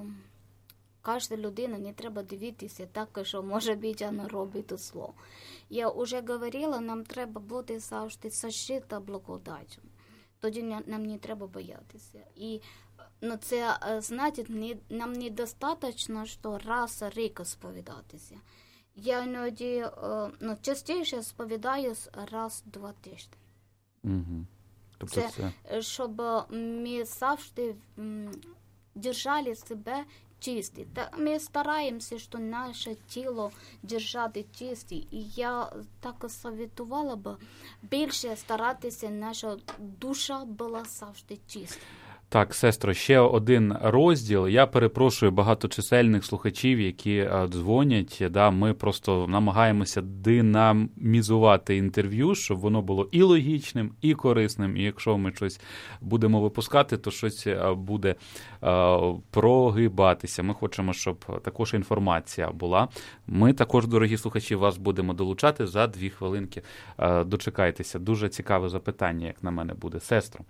кожна людина, не треба дивитися так, що може бути вона робить зло. Я вже говорила, нам треба бути завжди зашита благодаттю. Тоді нам не треба боятися. І ну, це значить, не, нам недостатньо, що раз в рік сповідатися. Я іноді, ну, частіше сповідаю раз-два тижні. Угу. Тобто це, це, щоб ми завжди держали себе чисті. Та ми стараємося, що наше тіло держати чисті. І я так советувала б більше старатися, наша душа була завжди чиста. Так, сестро, ще один розділ. Я перепрошую багаточисельних слухачів, які дзвонять. Да, ми просто намагаємося динамізувати інтерв'ю, щоб воно було і логічним, і корисним. І якщо ми щось будемо випускати, то щось буде е, прогибатися. Ми хочемо, щоб також інформація була. Ми також, дорогі слухачі, вас будемо долучати за дві хвилинки. Е, дочекайтеся. Дуже цікаве запитання, як на мене, буде. Сестро,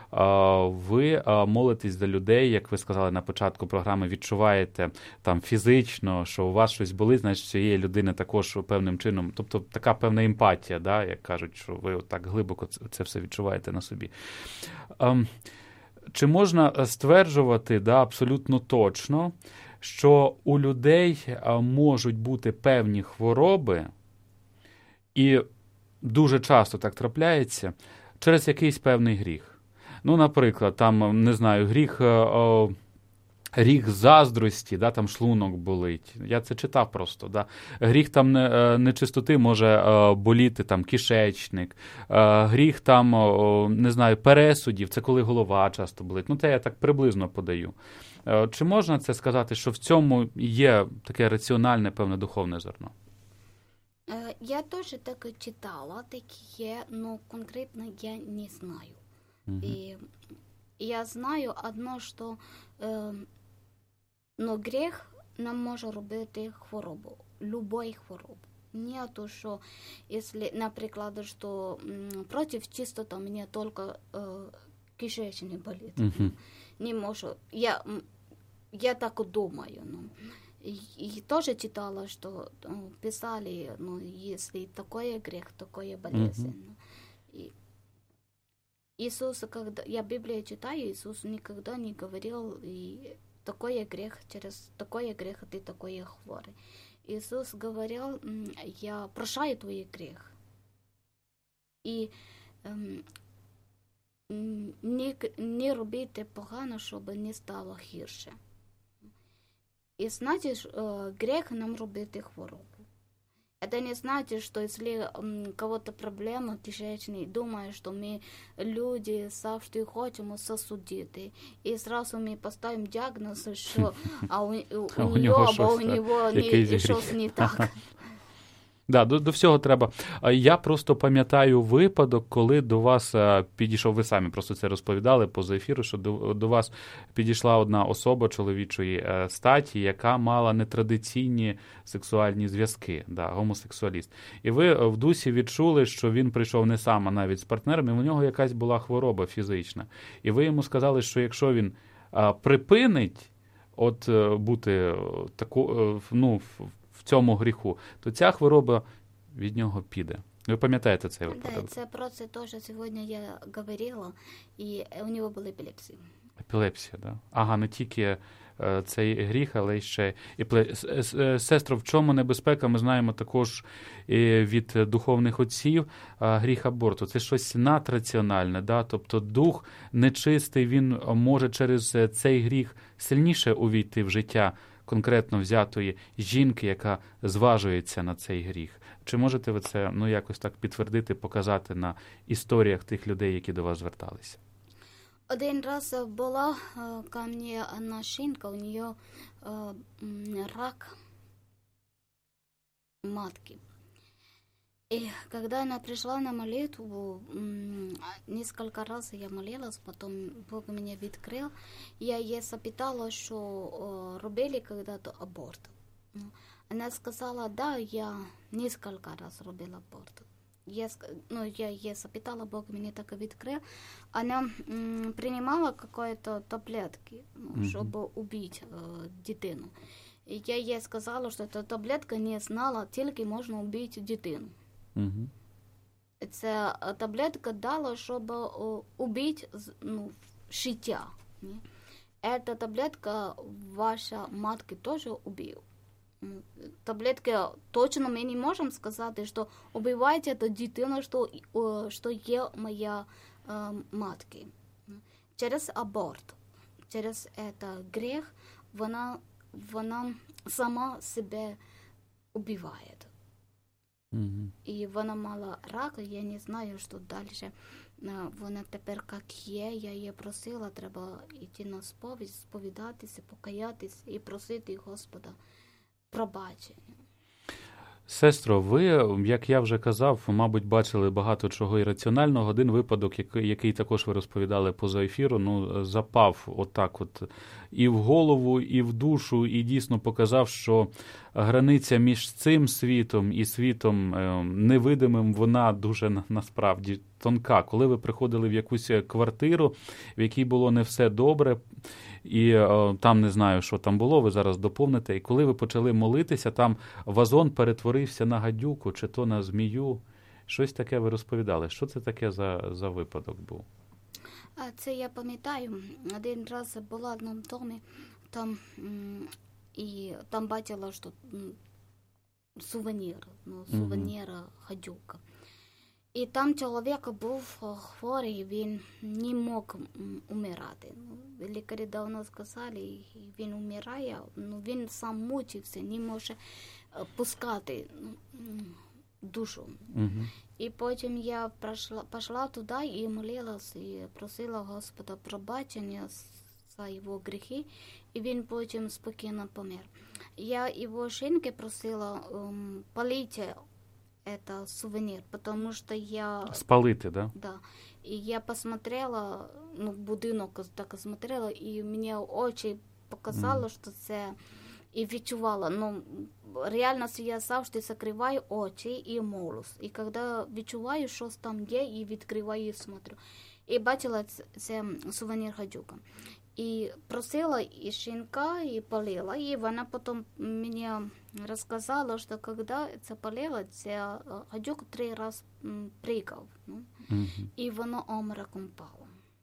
ви молитесь за людей, як ви сказали на початку програми, відчуваєте там фізично, що у вас щось болить, значить, цієї людини також певним чином, тобто така певна емпатія, да, як кажуть, що ви так глибоко це все відчуваєте на собі. Чи можна стверджувати, да, абсолютно точно, що у людей можуть бути певні хвороби, і дуже часто так трапляється, через якийсь певний гріх? Ну, наприклад, там, не знаю, гріх, о, гріх заздрості, да, там шлунок болить. Я це читав просто. Да. Гріх там нечистоти може о, боліти, там, кишечник. О, гріх там, о, не знаю, пересудів, це коли голова часто болить. Ну, це я так приблизно подаю. О, чи можна це сказати, що в цьому є таке раціональне, певне, духовне зерно? Я теж так читала, такі є, але конкретно я не знаю. И я знаю одно, що е, ну, гріх нам може робити хворобу, любой хворобу. Не то, що, якщо, наприклад, що м, проти чистоти у мене тільки е, кишечник болить. Uh-huh. Не можу. Я, я так думаю. Ну. И, и тоже читала, что ну, писали, ну, если такой грех, такое болезнь. Uh-huh. И, Иисус, когда я Библию читаю, Иисус никогда не говорил, и такой грех, через такой грех ты такой хворый. Иисус говорил, я прощаю твой грех. І ем, не, не робити погано, щоб не стало гірше. І знаєте, грех нам робити хворобу. Это не значит, что если у кого-то проблема кишечная, думаю, что мы люди завжди хочемо сосудити. І сразу ми поставимо діагноз, що а у, у, у, у нього або у нього не, щось не так. Да, до, до всього треба. Я просто пам'ятаю випадок, коли до вас підійшов, ви самі просто це розповідали поза ефіру, що до, до вас підійшла одна особа чоловічої статі, яка мала нетрадиційні сексуальні зв'язки, да, гомосексуаліст. І ви в дусі відчули, що він прийшов не сам, а навіть з партнером, і у нього якась була хвороба фізична. І ви йому сказали, що якщо він а, припинить от бути таку, ну, в цьому гріху, то ця хвороба від нього піде. Ви пам'ятаєте цей випадок? Да, це про це теж сьогодні я говорила, і у нього була епілепсія. Епілепсія, так. Да? Ага, не тільки цей гріх, але ще і сестро, в чому небезпека? Ми знаємо також від духовних отців гріх аборту. Це щось надраціональне, да? Тобто дух нечистий, він може через цей гріх сильніше увійти в життя конкретно взятої жінки, яка зважується на цей гріх. Чи можете ви це, ну, якось так підтвердити, показати на історіях тих людей, які до вас зверталися? Один раз была ко мне одна жінка, у нее рак матки. И когда она пришла на молитву, несколько раз я молилась, потом Бог меня відкрив. Я її запитала, що робили когда-то аборт. Она сказала, да, я несколько раз робила аборт. Я, ну, я її запитала, Бог меня так відкрив. Она м, принимала какие-то таблетки, ну, mm-hmm. чтобы убить э, дитину. И я ей сказала, что эта таблетка не знала, тільки можна убить дитину. Mm-hmm. Ця таблетка дала, щоб uh, убить, ну, життя. Не? Эта таблетка ваша матки тоже убила. Таблетки точно ми не можемо сказати, що убивайте эту дитину, що, що є моя uh, матки. Через аборт, через это грех, вона, вона сама себе убиває. Mm-hmm. І вона мала рак, я не знаю, що далі. Вона тепер як є, я її просила, треба йти на сповідь, сповідатися, покаятися і просити Господа пробачення. Сестро, ви, як я вже казав, мабуть, бачили багато чого ірраціонального. Один випадок, який, який також ви розповідали поза ефіру, ну, запав отак от і в голову, і в душу, і дійсно показав, що границя між цим світом і світом невидимим, вона дуже насправді тонка. Коли ви приходили в якусь квартиру, в якій було не все добре, і о, там не знаю, що там було, ви зараз доповните, і коли ви почали молитися, там вазон перетворився на гадюку, чи то на змію, щось таке ви розповідали. Що це таке за, за випадок був? А це я пам'ятаю, один раз була в одному домі, там, і там бачила, що сувенір, ну, сувенір гадюка. І там чоловік був хворий, він не мог умирати. Лікарі давно сказали, він умирає, ну, він сам мучився, не може пускати душу. Uh-huh. І потім я прийшла, пішла туди і молилась, і просила Господа пробачення за його гріхи, і він потім спокійно помер. Я його жінки просила um, палити это сувенир, потому что я... Спалити, да? Да. И я посмотрела, ну, будинок так смотрела, и мне очі показало, mm. що це, і відчувала. Ну, реально я завжди закриваю очі і молюсь. І коли відчуваю, що там є, і відкриваю і смотрю. І бачила це, це сувенір гадюка. І просила і жінка, і палила, і вона потім мені розказала, що коли це палила, це гадюк три рази пригав, ну, mm-hmm. і воно омраком пало.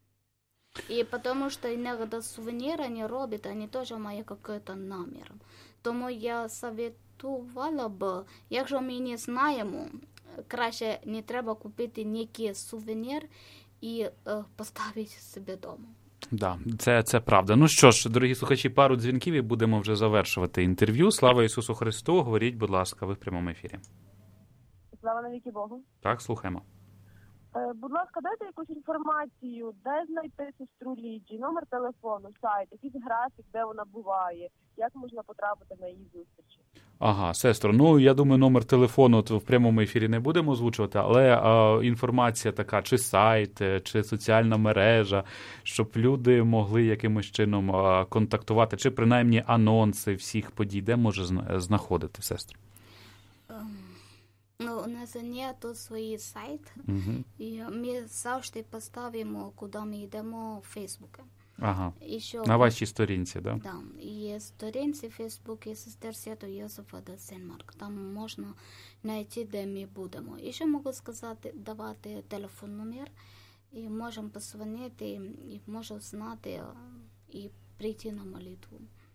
І тому що іноді сувеніри не роблять, вони теж мають якийсь намір. Тому я советувала б, якщо ми не знаємо, краще не треба купити ніякий сувенір і е, поставити себе вдома. Да, це, це правда. Ну що ж, дорогі слухачі, пару дзвінків і будемо вже завершувати інтерв'ю. Слава Ісусу Христу! Говоріть, будь ласка, ви в прямому ефірі. Слава навіки Богу. Так, слухаємо. Е, будь ласка, дайте якусь інформацію, де знайти сестру Ліджі, номер телефону, сайт, якийсь графік, де вона буває, як можна потрапити на її зустрічі. Ага, сестро, ну, я думаю, номер телефону в прямому ефірі не будемо озвучувати, але а, інформація така, чи сайт, чи соціальна мережа, щоб люди могли якимось чином а, контактувати, чи принаймні анонси всіх подій, де може знаходити, сестро? Um, ну, у нас нету свій сайт, угу. і ми завжди поставимо, куди ми йдемо, в Фейсбуці. Ага, Еще, на вашій сторінці, да? Да, є сторінці в Фейсбуці сестер Святого Йосифа де Сен-Марк. Там можна знайти, де ми будемо. І ще можу сказати, давати телефон номер, і можемо позвонити, і можемо знати, і прийти на молитву.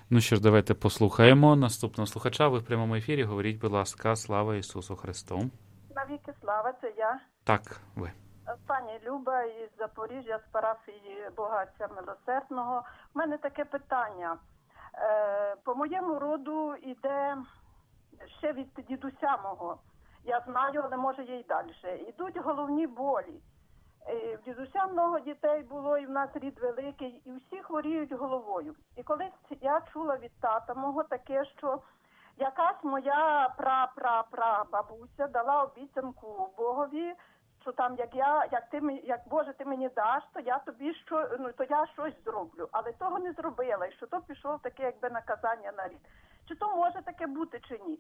Ну що ж, давайте послухаємо наступного слухача. Ви в прямому ефірі. Говоріть, будь ласка, слава Ісусу Христу. Навіки слава, це я. Так, ви. Пані Люба із Запоріжжя, з парафії Бога Отця Милосердного. У мене таке питання. Е, по моєму роду йде ще від дідуся мого. Я знаю, але може є й далі. Йдуть головні болі. Е, в дідуся много дітей було, і в нас рід великий, і всі хворіють головою. І колись я чула від тата мого таке, що якась моя пра-пра-пра-бабуся дала обіцянку Богові, що там, як я, як ти, як Боже, ти мені даш, то я тобі що, ну, то я щось зроблю. Але того не зробила, і що то пішло таке, якби наказання на рік. Чи то може таке бути, чи ні?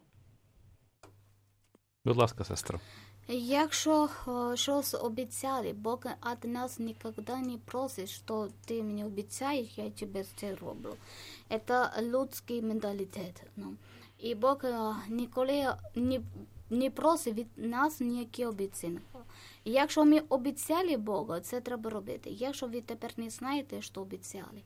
Будь ласка, сестро. Якщо щось обіцяли, Бог від нас ніколи не просить, що ти мені обіцяєш, я тебе це роблю. Це людський менталітет. Ну. І Бог ніколи не, не просить від нас ніякі обіцянки. Якщо ми обіцяли Богу, це треба робити. Якщо ви тепер не знаєте, що обіцяли,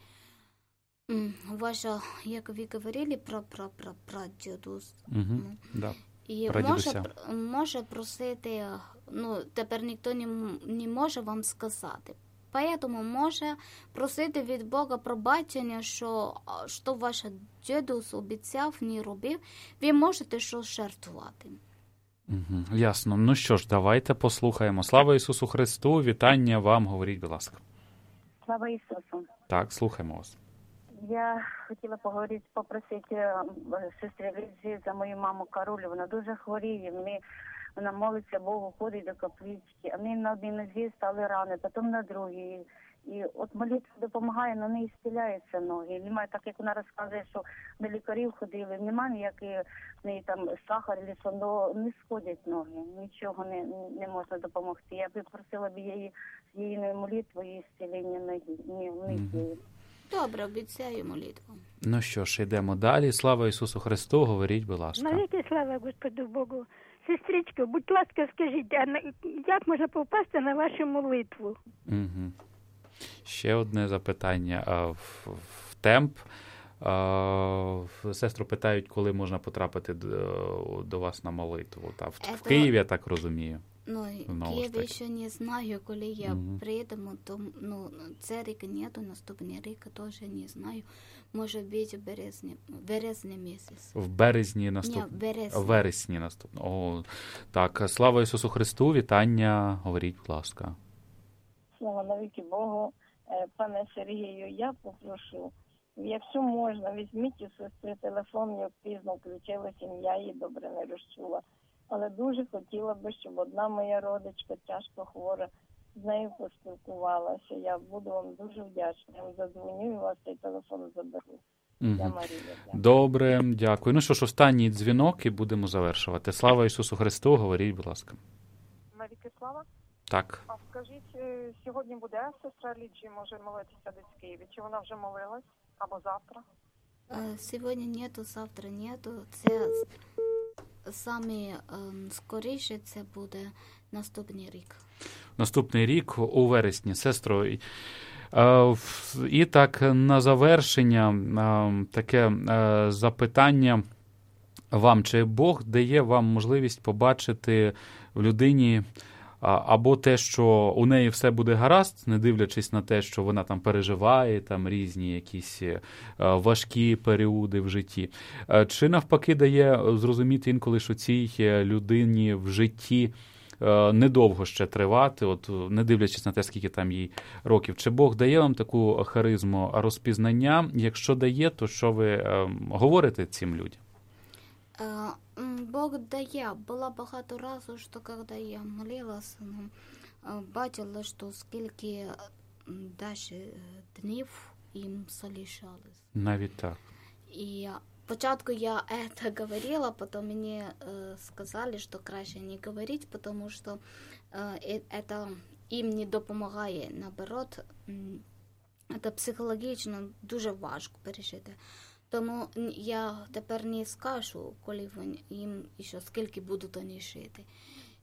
ваша, як ви говорили про, про, про, про дідусь, угу, да. І може, може просити, ну, тепер ніхто не, не може вам сказати. Тому може просити від Бога пробачення, що, що ваш дідусь обіцяв, не робив, ви можете щось жертвувати. Угу, ясно. Ну що ж, давайте послухаємо. Слава Ісусу Христу, вітання вам, говоріть, будь ласка. Слава Ісусу. Так, слухаємо вас. Я хотіла поговорити, попросити сестрі Лізі за мою маму Каролю. Вона дуже хворіє. Ми, вона молиться Богу, ходить до каплички. А ми на одній нозі стали рани, потім на другій. І от молитва допомагає, на неї зціляються ноги. Немає, так як вона розказує, що до лікарів ходили, немає ніякої в неї там сахар, лісондо, не сходять ноги, нічого не, не можна допомогти. Я б просила б її з її молитвою і зцілення ноги. Mm-hmm. Добре, обіцяю молитву. Ну що ж, йдемо далі. Слава Ісусу Христу, говоріть, будь ласка. Навіки слава Господу Богу. Сестричко, будь ласка, скажіть, а як можна попасти на вашу молитву? Угу. Ще одне запитання. В, в темп. Сестру питають, коли можна потрапити до, до вас на молитву. Та, в, Это... в Києві, я так розумію. Ну, я еще не знаю, коли я mm-hmm. приеду, то, ну, цей рік нету, наступний рік теж не знаю. Може бути в березні, березні місяць. В березні наступного? Ні, в березні. В вересні наступного. О, так, слава Ісусу Христу, вітання, говоріть, будь ласка. Слава навіки Богу. Пане Сергію, я попрошу, якщо можна, візьміть у сестри телефон, як пізно включилася, я її добре не розчула. Але дуже хотіла би, щоб одна моя родичка, тяжко хвора, з нею поспілкувалася. Я буду вам дуже вдячна. Я задзвоню і вас цей телефон заберу. Угу. Я Марія. Дякую. Добре, дякую. Ну що ж, останній дзвінок і будемо завершувати. Слава Ісусу Христу, говоріть, будь ласка. Навіки слава? Так. А скажіть, сьогодні буде сестра Ліджі, може молитися десь в Києві? Чи вона вже молилась? Або завтра? Сьогодні нету, завтра нету. Це... Саме ем, скоріше це буде наступний рік. Наступний рік у вересні, сестро. І, е, і так, на завершення е, таке е, запитання вам. Чи Бог дає вам можливість побачити в людині або те, що у неї все буде гаразд, не дивлячись на те, що вона там переживає, там різні якісь важкі періоди в житті. Чи навпаки дає зрозуміти інколи, що цій людині в житті недовго ще тривати, от не дивлячись на те, скільки там їй років. Чи Бог дає вам таку харизму розпізнання? Якщо дає, то що ви говорите цим людям? Бог дає. Було багато разів, що коли я молилася, бачила, що скільки далі днів їм залишалось. Навіть так. І спочатку я це говорила, потім мені сказали, що краще не говорити, тому що це їм не допомагає. Наоборот, це психологічно дуже важко пережити. Тому я тепер не скажу, коли їм ще скільки будуть вони жити.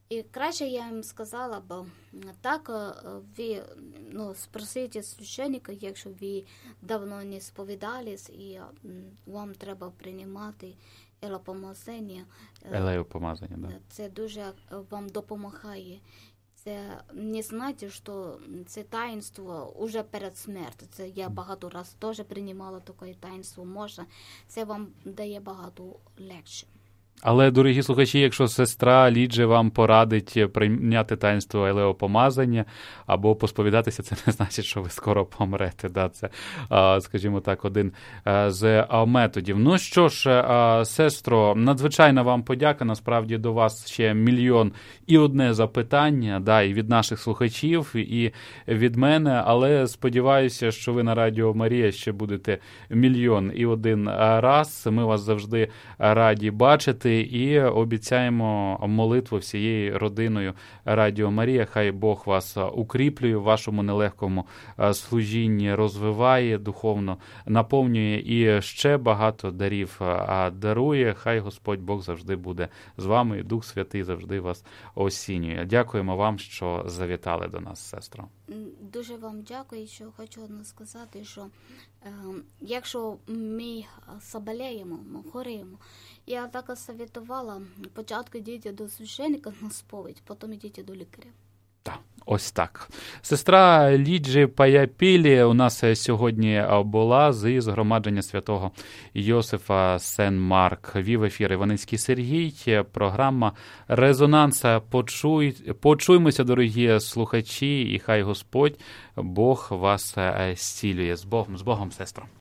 І краще я їм сказала, бо так ви, ну, спросите священника, якщо ви давно не сповідались і вам треба приймати елеопомазання. Елеопомазання, да. Це дуже вам допомагає. Це не знайте, що це таїнство уже перед смертю. Це я багато разів теж приймала таке таїнство. Можна, це вам дає багато легше. Але, дорогі слухачі, якщо сестра Ліджі вам порадить прийняти таїнство елеопомазання або посповідатися, це не значить, що ви скоро помрете. Да? Це, скажімо так, один з методів. Ну що ж, сестро, надзвичайна вам подяка. Насправді до вас ще мільйон і одне запитання, да, і від наших слухачів, і від мене. Але сподіваюся, що ви на Радіо Марія ще будете мільйон і один раз. Ми вас завжди раді бачити. І обіцяємо молитву всією родиною Радіо Марія. Хай Бог вас укріплює в вашому нелегкому служінні, розвиває духовно, наповнює і ще багато дарів дарує. Хай Господь Бог завжди буде з вами, і Дух Святий завжди вас осінює. Дякуємо вам, що завітали до нас, сестро. Дуже вам дякую, що хочу сказати, що е, якщо ми заболіємо, ми хворіємо, я так совітувала, спочатку йдіть до священника на сповідь, потім йдіть до лікаря. Так, ось так. Сестра Ліджі Паяпілі у нас сьогодні була з згромадження святого Йосифа Сен-Марк. Вів ефір Іваницький Сергій, програма «Резонанс». Почуй, почуймося, дорогі слухачі, і хай Господь Бог вас зцілює. З Богом, з Богом, сестро.